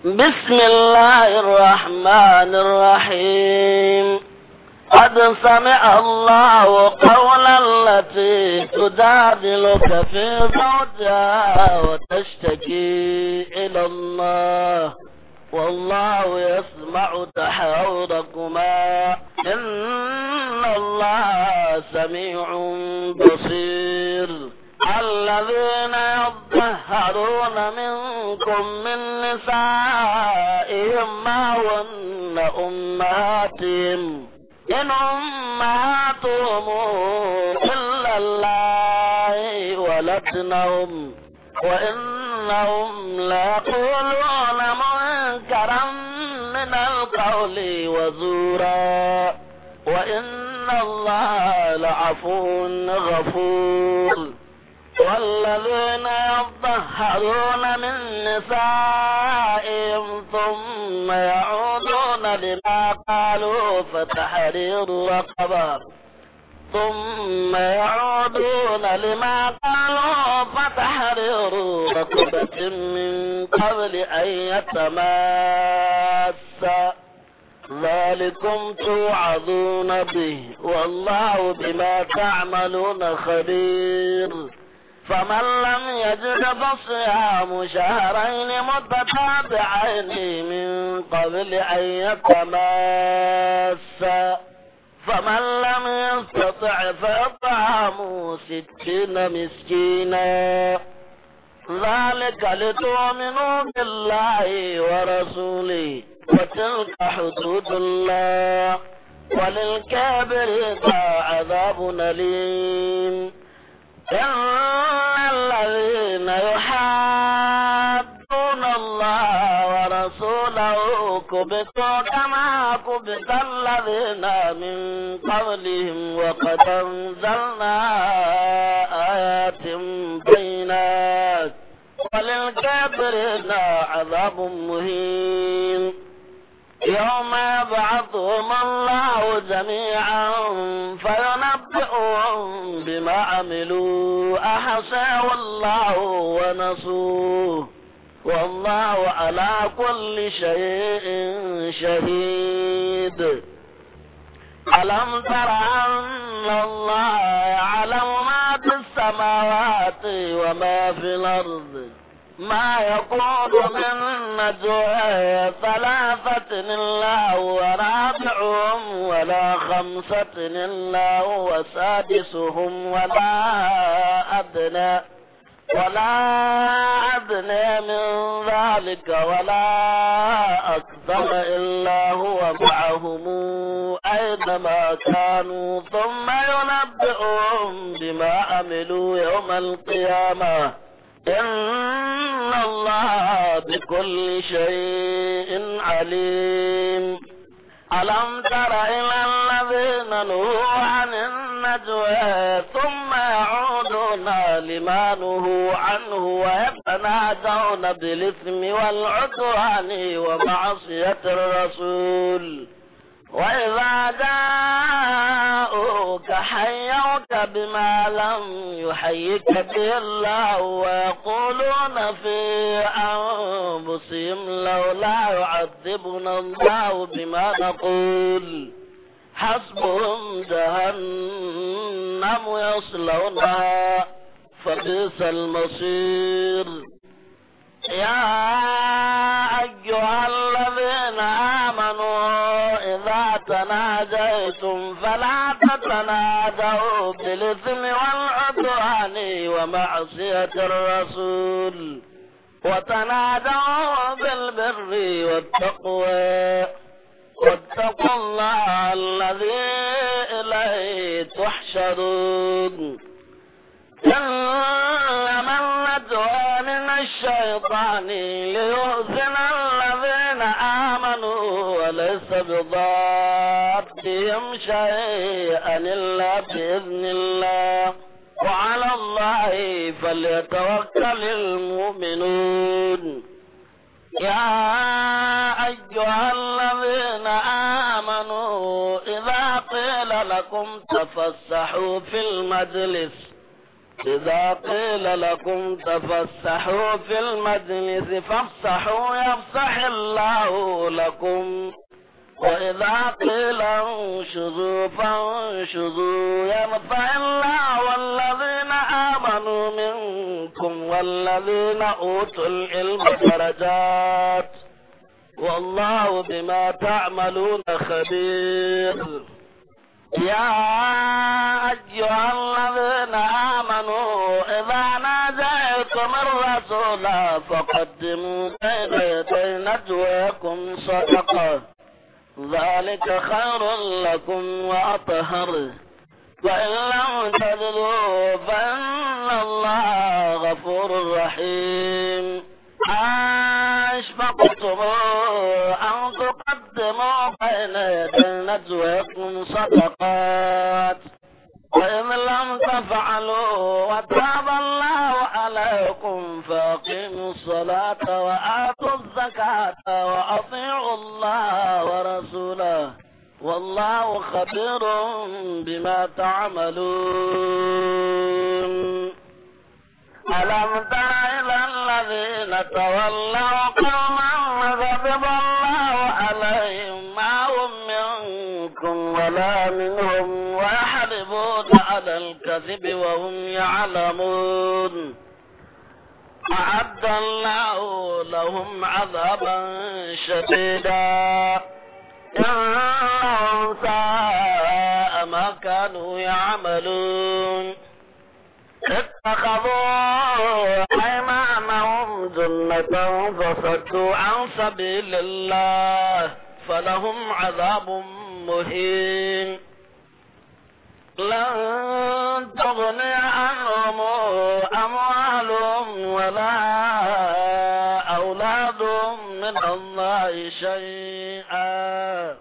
بسم الله الرحمن الرحيم. قد سمع الله قولا التي تجادلك في زوجها وتشتكي إلى الله والله يسمع تحاوركما إن الله سميع بصير. الذين يظهرون منكم من نسائهم ما هن أمهاتهم إن أمهاتهم إلا الله ولدنهم وإنهم ليقولون منكرا من القول وزورا وإن الله لعفو غفور. والذين يظهرون من نسائهم ثم يعودون لما قالوا فتحرير رقبة من قبل أن يتماسا ذلكم توعظون به والله بما تعملون خبير. فمن لم يجد فصيام شهرين متتابعين من قبل أن يتماسا فمن لم يستطع فإطعام 60 مسكينا ذلك لتؤمنوا بالله ورسوله وتلك حدود الله وللكافرين عذاب أليم. إن الذين يحادون الله ورسوله كبتوا كما كبت الذين من قبلهم وقد أنزلنا آيات بينات وللكافرين عذاب مهين. يوم يبعثهم الله جميعا فينبئهم بما عملوا أحصاه الله ونسوه والله على كل شيء شهيد. ألم تر أن الله يعلم ما في السماوات وما في الأرض ما يكون من نجوى 3 إلا هو رابعهم ولا 5 إلا هو سادسهم ولا أدنى من ذلك ولا أكثر إلا هو معهم أينما كانوا ثم ينبئهم بما عملوا يوم القيامة إن الله بكل شيء عليم. ألم تر إلى الذين نهوا عن النجوى ثم يعودون لما نهوا عنه ويتناجون بالإثم والعدوان ومعصية الرسول وإذا جاءوك حيوك بما لم يحيك به الله ويقولون في أنفسهم لولا يعذبنا الله بما نقول حسبهم جهنم يصلونها فبئس المصير. يا أيها الذين آمنوا إذا تناجيتم فلا تتناجوا بالإثم والعدوان ومعصية الرسول وتناجوا بالبر والتقوى واتقوا الله الذي إليه تحشرون. إنما النجوى من الشيطان ليحزن الذين آمنوا وليس بضارهم شيئا إلا بإذن الله وعلى الله فليتوكل المؤمنون. يا أيها الذين آمنوا إذا قيل لكم تفسحوا في المجلس إذا قيل لكم تفسحوا في المجلس فافسحوا يفسح الله لكم وإذا قيل انشزوا فانشزوا يرفع الله والذين آمنوا منكم والذين أوتوا العلم درجات والله بما تعملون خبير. يا أيها الذين آمنوا إذا ناجيتم الرسول فقدموا بين يدي نجواكم صدقة ذلك خير لكم وأطهر وإن لم تجدوا فإن الله غفور رحيم. أشفقتم أن تقدموا بين يدي نجواكم صدقات وإن لم تفعلوا وتاب الله عليكم فأقيموا الصلاة وآتوا الزكاة وأطيعوا الله ورسوله والله خبير بما تعملون. ألم تر إلى الذين تولوا قوما غضب الله عليهم ما هم منكم ولا منهم ويحلفون على الكذب وهم يعلمون أعد الله لهم عذابا شديدا إنهم ساء ما كانوا يعملون. اتخذوا أيمانهم جنة فصدوا عن سبيل الله فلهم عذاب مهين. لن تغني عنهم أموالهم ولا أولادهم من الله شيئا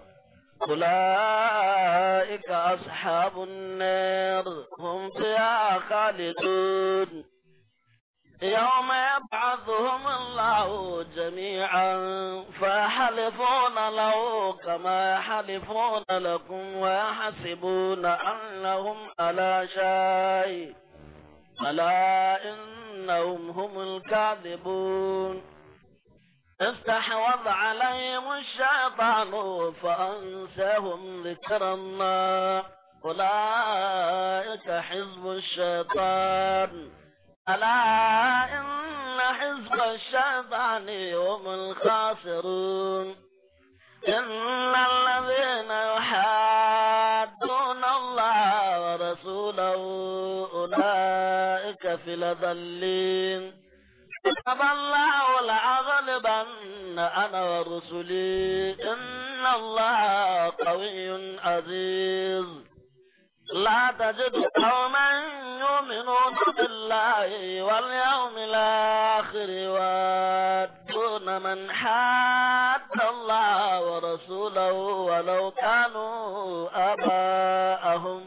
أولئك أصحاب النار هم فيها خالدون. يوم يبعثهم الله جميعا فيحلفون له كما يحلفون لكم ويحسبون أنهم على شيء ألا إنهم هم الكاذبون. استحوذ عليهم الشيطان فأنساهم ذكر الله أولئك حزب الشيطان ألا إن حزب الشيطان هم الخاسرون. إن الذين يحادون الله ورسوله أولئك في الأذلين. كتب الله لأغلبن أنا ورسلي إن الله قوي عزيز. لا تجد قوما يؤمنون بالله واليوم الآخر يوادون من حاد الله ورسوله ولو كانوا آباءهم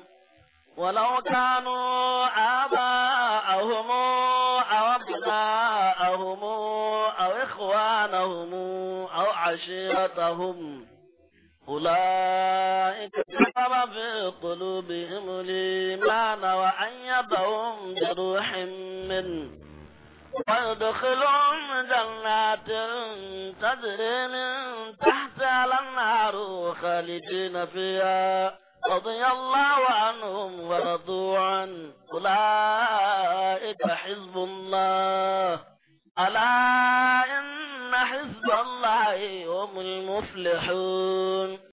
أو أبناءهم أو إخوانهم أو عشيرتهم أولئك كتب في قلوبهم الإيمان وأيدهم بروح منه ويدخلهم جنات تجري من تحتها الأنهار خالدين فيها رضي الله عنهم ورضوا عنه أولئك حزب الله ألا إن حزب الله هم المفلحون.